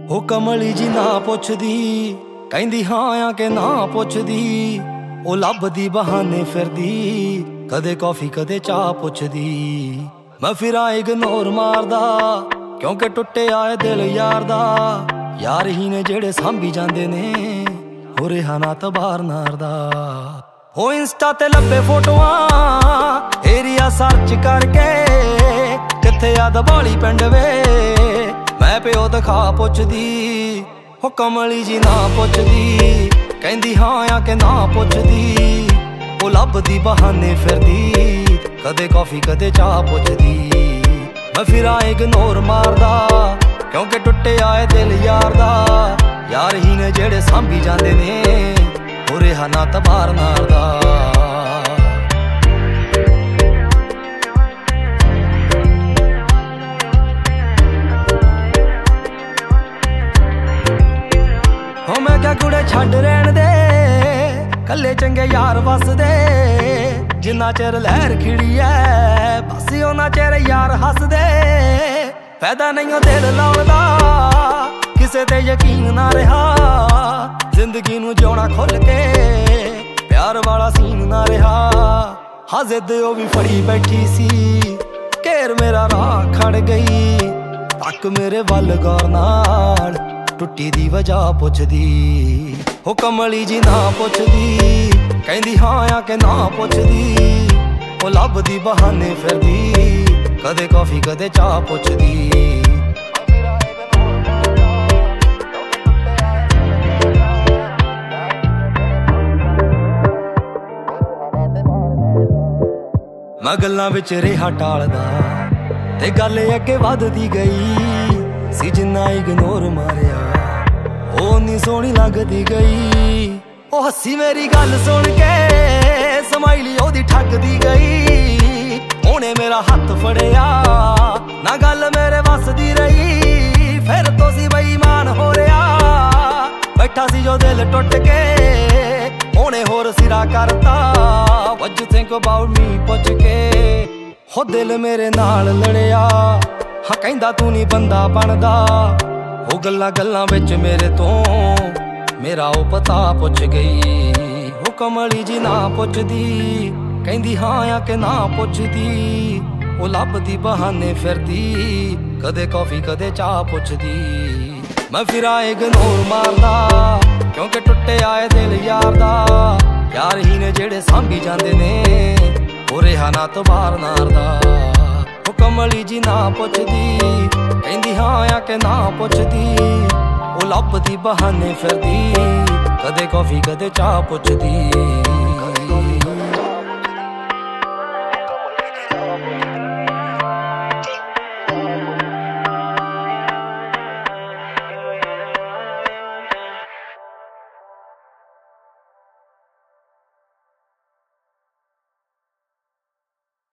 हो कमली जी ना पुछदी, कहंदी हाँ आ के ना पुछदी। ओ लभदी बहाने फिरदी, कदे कॉफी कदे चाह पुछदी। मैं फिरां इग्नोर मारदा, क्योंकि टुटे आए दिल यार दा। यार ही ने जेड़े सांभी जांदे ने, हो रिहा ना तबार नार दा। हो इंस्टा ते लब्बे फोटोआं एरिया सर्च करके, किथे आ दबाली पिंड वे मैं प्यो दिखा पुछदी। हो कमली जी ना पुछदी, कहंदी हाँ आ के ना पुछदी। ओ लभदी बहाने फिरदी, कदे कॉफी कदे चाह पुछदी। मैं फिरां इग्नोर मारदा, क्योंकि टुटे आए दिल यार दा। यार ही ने जेड़े सांभी जांदे ने, हो रिहा ना तबार नार दा। हो मैं क्या कुड़े छड्ड रहन दे, कल्ले चंगे यार वसदे। जिन्ना चिर लहर खिड़ी है, बस उन्ना चिर यार हसदे। फायदा नहीं हो दिल लाउण दा, किसे ते यकीन ना रहा। जिंदगी नू जिउणा खुल के, प्यार वाला सीन ना रहा। हाँ जिद ओ भी फड़ी बैठी सी, घेर मेरा राह खड़ गई। तक मेरे वल गौर नाल, टुट्टी दी वजह पुछदी। हो कमली जी ना पुछदी, कहंदी हाँ आ के ना पुछदी। ओ लभदी बहाने फिरदी, कदे कॉफी कदे चाह पुछदी। मैं गल्लां विच रिहा टालदा, ते गल अगे वधदी गई। सी जिन्ना इग्नोर मारिया, ओ नी सोहनी लगदी गई। ओ हसी मेरी गल सुन के, समाइली ओदी ठगदी गई। ओने मेरा हत्थ फड़िया, ना गल मेरे वस दी रही। फिर तो सी बेईमान हो रहा, बैठा सी जो दिल टुट के। ओने होर सिरा करता, what you think about me पुछ के। हो दिल मेरे नाल लड़िया, हाँ कहंदा तू नी बंदा बनदा। हो गल्लां गल्लां विच मेरे तो मेरा ओ पता पुछ गई। हो कमली जी ना पुछदी, कहंदी हाँ आ के ना पुछदी। ओ लभदी बहाने फिरदी, कदे कॉफी कदे चाह पुछदी। मैं फिरां इग्नोर मारदा, क्योंकि टुटे आए दिल यार दा। यार ही ने जेड़े सांभी जांदे ने, हो रिहा ना तबार नार दा। हो कमली जी ना पुछदी, कहंदी हाँ आ के ना पुछदी। ओ लभदी बहाने फिरदी, कदे कॉफी कदे चाह पुछदी।